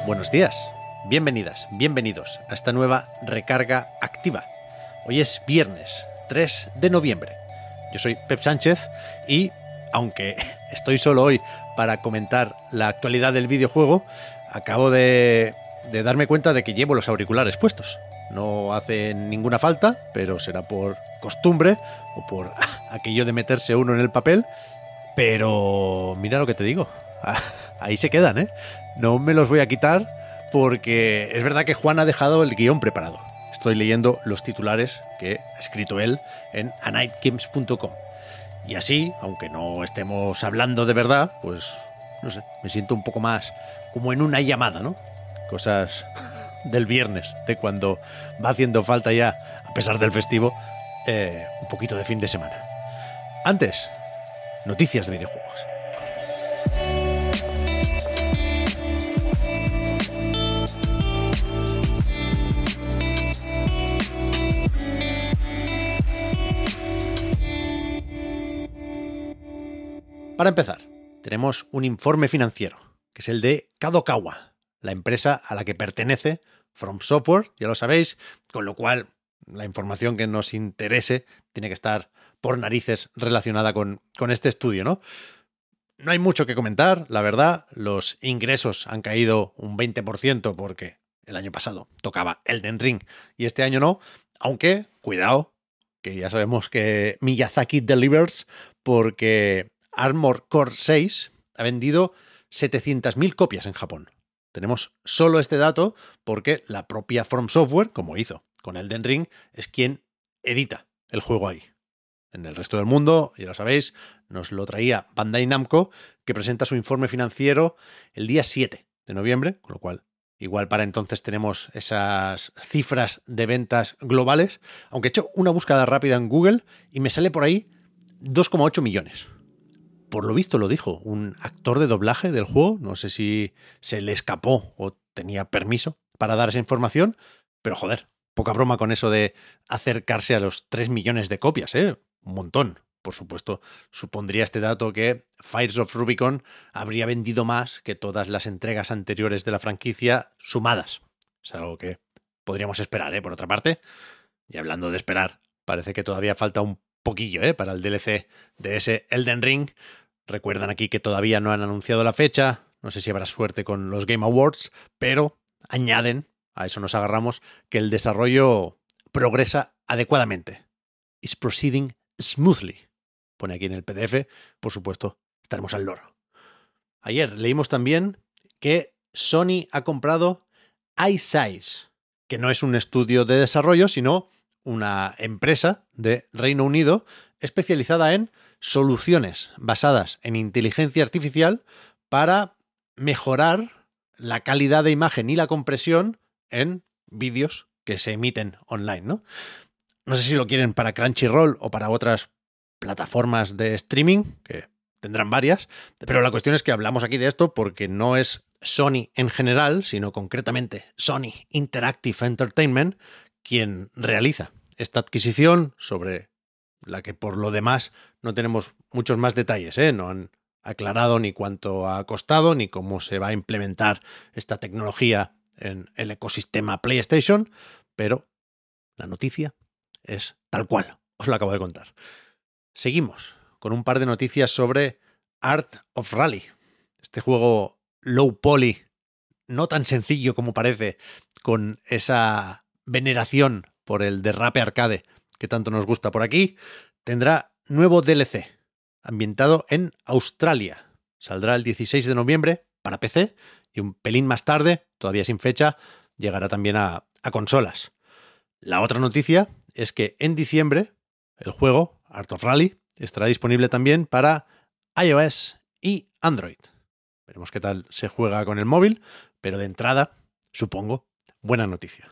Buenos días, bienvenidas, bienvenidos a esta nueva recarga activa. Hoy es viernes 3 de noviembre. Yo soy Pep Sánchez y, aunque estoy solo hoy para comentar la actualidad del videojuego, acabo de darme cuenta de que llevo los auriculares puestos. No hace ninguna falta, pero será por costumbre o por aquello de meterse uno en el papel. Pero mira lo que te digo, ahí se quedan, ¿eh? No me los voy a quitar porque es verdad que Juan ha dejado el guión preparado. Estoy leyendo los titulares que ha escrito él en anightgames.com. Y así, aunque no estemos hablando de verdad, pues, no sé, me siento un poco más como en una llamada, ¿no? Cosas del viernes, de cuando va haciendo falta ya, a pesar del festivo, un poquito de fin de semana. Antes, noticias de videojuegos. Para empezar, tenemos un informe financiero, que es el de Kadokawa, la empresa a la que pertenece From Software, ya lo sabéis, con lo cual la información que nos interese tiene que estar por narices relacionada con este estudio, ¿no? No hay mucho que comentar, la verdad. Los ingresos han caído un 20% porque el año pasado tocaba Elden Ring y este año no, aunque, cuidado, que ya sabemos que Miyazaki delivers, porque Armored Core 6 ha vendido 700.000 copias en Japón. Tenemos solo este dato porque la propia From Software, como hizo con Elden Ring, es quien edita el juego ahí. En el resto del mundo, ya lo sabéis, nos lo traía Bandai Namco, que presenta su informe financiero el día 7 de noviembre, con lo cual igual para entonces tenemos esas cifras de ventas globales, aunque he hecho una búsqueda rápida en Google y me sale por ahí 2,8 millones. Por lo visto lo dijo un actor de doblaje del juego, no sé si se le escapó o tenía permiso para dar esa información, pero joder, poca broma con eso de acercarse a los 3 millones de copias, ¿eh? Un montón. Por supuesto, supondría este dato que Fires of Rubicon habría vendido más que todas las entregas anteriores de la franquicia sumadas. Es algo que podríamos esperar, ¿eh? Por otra parte, y hablando de esperar, parece que todavía falta un poquillo, ¿eh? Para el DLC de ese Elden Ring. Recuerdan aquí que todavía no han anunciado la fecha, no sé si habrá suerte con los Game Awards, pero añaden, a eso nos agarramos, que el desarrollo progresa adecuadamente. Is proceeding smoothly. Pone aquí en el PDF, por supuesto, estaremos al loro. Ayer leímos también que Sony ha comprado iSize, que no es un estudio de desarrollo, sino una empresa de Reino Unido especializada en soluciones basadas en inteligencia artificial para mejorar la calidad de imagen y la compresión en vídeos que se emiten online, ¿no? No sé si lo quieren para Crunchyroll o para otras plataformas de streaming, que tendrán varias, pero la cuestión es que hablamos aquí de esto porque no es Sony en general, sino concretamente Sony Interactive Entertainment quien realiza esta adquisición, sobre la que por lo demás no tenemos muchos más detalles, ¿eh? No han aclarado ni cuánto ha costado ni cómo se va a implementar esta tecnología en el ecosistema PlayStation, pero la noticia es tal cual, os lo acabo de contar. Seguimos con un par de noticias sobre Art of Rally, este juego low poly, no tan sencillo como parece, con esa veneración por el derrape arcade que tanto nos gusta por aquí. Tendrá nuevo DLC, ambientado en Australia. Saldrá el 16 de noviembre para PC y un pelín más tarde, todavía sin fecha, llegará también a consolas. La otra noticia es que en diciembre el juego, Art of Rally, estará disponible también para iOS y Android. Veremos qué tal se juega con el móvil, pero de entrada, supongo, buena noticia.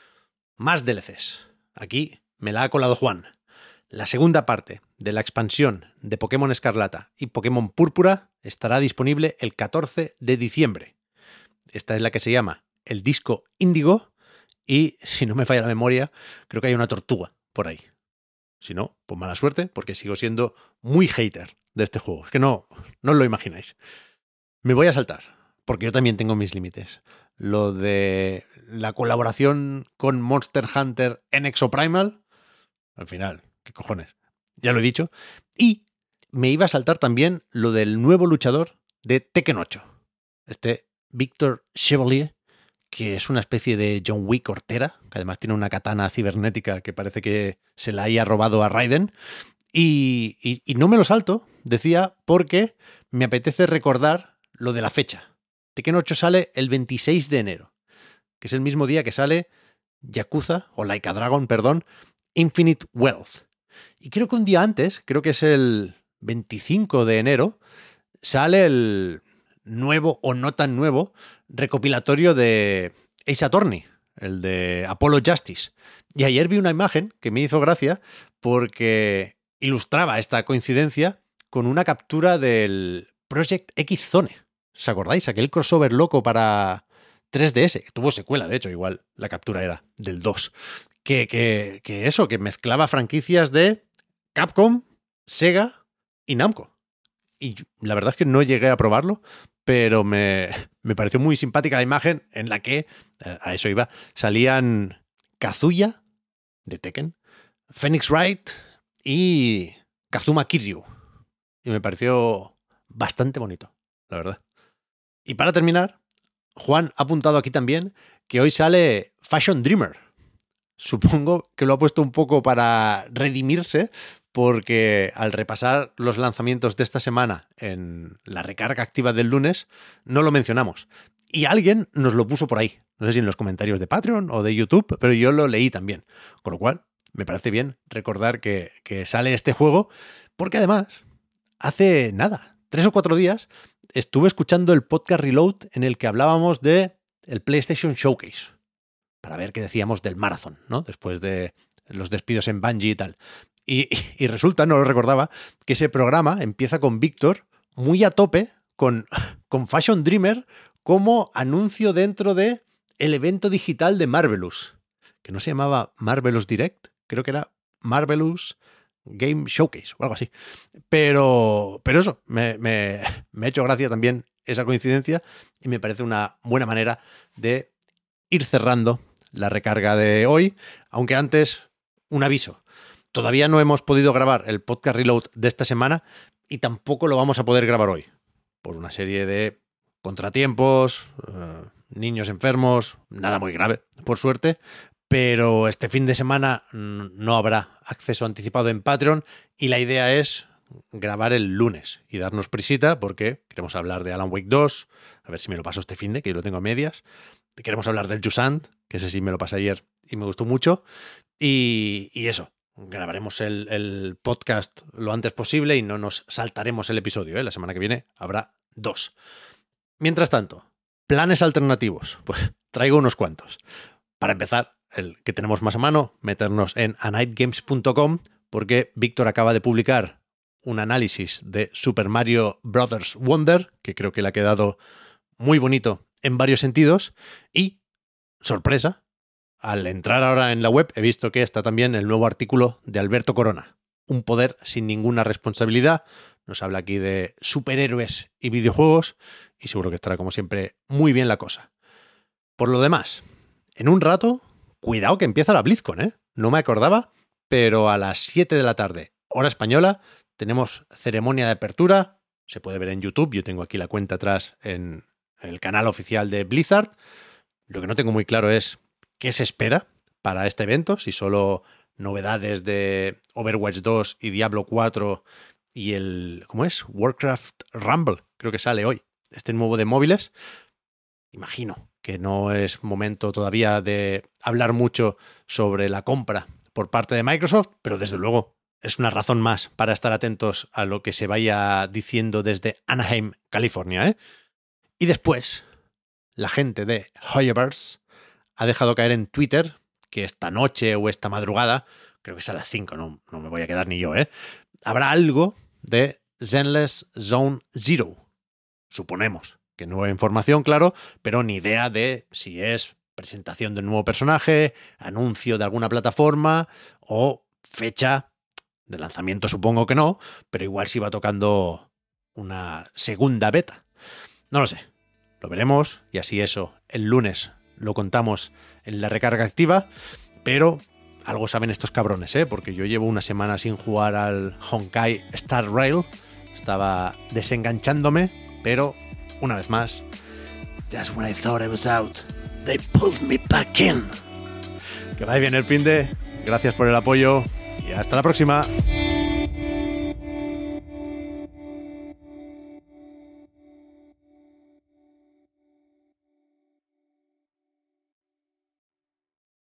Más DLCs. Aquí me la ha colado Juan. La segunda parte de la expansión de Pokémon Escarlata y Pokémon Púrpura estará disponible el 14 de diciembre. Esta es la que se llama el disco Índigo y, si no me falla la memoria, creo que hay una tortuga por ahí. Si no, pues mala suerte, porque sigo siendo muy hater de este juego. Es que no os lo imagináis. Me voy a saltar porque yo también tengo mis límites. Lo de la colaboración con Monster Hunter en Exoprimal, al final, ¿qué cojones? Ya lo he dicho. Y me iba a saltar también lo del nuevo luchador de Tekken 8. Este Victor Chevalier, que es una especie de John Wick hortera, que además tiene una katana cibernética que parece que se la haya robado a Raiden. Y no me lo salto, decía, porque me apetece recordar lo de la fecha. Tekken 8 sale el 26 de enero, que es el mismo día que sale Yakuza, o Like a Dragon, perdón, Infinite Wealth. Y creo que un día antes, creo que es el 25 de enero, sale el nuevo o no tan nuevo recopilatorio de Ace Attorney, el de Apollo Justice. Y ayer vi una imagen que me hizo gracia porque ilustraba esta coincidencia con una captura del Project X Zone. ¿Os acordáis? Aquel crossover loco para 3DS, que tuvo secuela, de hecho, igual la captura era del 2. Que eso, que mezclaba franquicias de Capcom, Sega y Namco. Y la verdad es que no llegué a probarlo, pero me pareció muy simpática la imagen en la que, a eso iba, salían Kazuya, de Tekken, Phoenix Wright y Kazuma Kiryu. Y me pareció bastante bonito, la verdad. Y para terminar, Juan ha apuntado aquí también que hoy sale Fashion Dreamer. Supongo que lo ha puesto un poco para redimirse, porque al repasar los lanzamientos de esta semana en la recarga activa del lunes, no lo mencionamos. Y alguien nos lo puso por ahí. No sé si en los comentarios de Patreon o de YouTube, pero yo lo leí también. Con lo cual, me parece bien recordar que sale este juego, porque además, hace nada, 3 o 4 días, estuve escuchando el podcast Reload en el que hablábamos de el PlayStation Showcase, para ver qué decíamos del Marathon, ¿no? Después de los despidos en Bungie y tal. Y resulta, no lo recordaba, que ese programa empieza con Víctor muy a tope con Fashion Dreamer como anuncio dentro de el evento digital de Marvelous, que no se llamaba Marvelous Direct, creo que era Marvelous Game Showcase o algo así. Pero eso, me ha hecho gracia también esa coincidencia y me parece una buena manera de ir cerrando la recarga de hoy, aunque antes un aviso. Todavía no hemos podido grabar el podcast Reload de esta semana y tampoco lo vamos a poder grabar hoy, por una serie de contratiempos, niños enfermos, nada muy grave, por suerte, pero este fin de semana no habrá acceso anticipado en Patreon y la idea es grabar el lunes y darnos prisita porque queremos hablar de Alan Wake 2, a ver si me lo paso este fin de, que yo lo tengo a medias. Queremos hablar del Jusant, que ese sí me lo pasé ayer y me gustó mucho. Y eso, grabaremos el podcast lo antes posible y no nos saltaremos el episodio, ¿eh? La semana que viene habrá 2. Mientras tanto, planes alternativos. Pues traigo unos cuantos. Para empezar, el que tenemos más a mano, meternos en anightgames.com, porque Víctor acaba de publicar un análisis de Super Mario Bros. Wonder, que creo que le ha quedado muy bonito en varios sentidos. Y, sorpresa, al entrar ahora en la web he visto que está también el nuevo artículo de Alberto Corona, Un poder sin ninguna responsabilidad. Nos habla aquí de superhéroes y videojuegos y seguro que estará como siempre muy bien la cosa. Por lo demás, en un rato, cuidado que empieza la BlizzCon, ¿eh? No me acordaba, pero a las 7 de la tarde, hora española, tenemos ceremonia de apertura. Se puede ver en YouTube, yo tengo aquí la cuenta atrás en el canal oficial de Blizzard. Lo que no tengo muy claro es qué se espera para este evento, si solo novedades de Overwatch 2 y Diablo 4 y el, ¿cómo es? Warcraft Rumble, creo que sale hoy, este nuevo de móviles. Imagino que no es momento todavía de hablar mucho sobre la compra por parte de Microsoft, pero desde luego es una razón más para estar atentos a lo que se vaya diciendo desde Anaheim, California, ¿eh? Y después, la gente de Hoyoverse ha dejado caer en Twitter que esta noche o esta madrugada, creo que es a las 5, no me voy a quedar ni yo, habrá algo de Zenless Zone Zero. Suponemos que nueva información, claro, pero ni idea de si es presentación de un nuevo personaje, anuncio de alguna plataforma o fecha de lanzamiento, supongo que no, pero igual si va tocando una segunda beta. No lo sé. Lo veremos, y así eso, el lunes lo contamos en la recarga activa, pero algo saben estos cabrones, porque yo llevo una semana sin jugar al Honkai Star Rail, estaba desenganchándome, pero una vez más, just when I thought I was out, they pulled me back in. Que vaya bien el finde, gracias por el apoyo y hasta la próxima.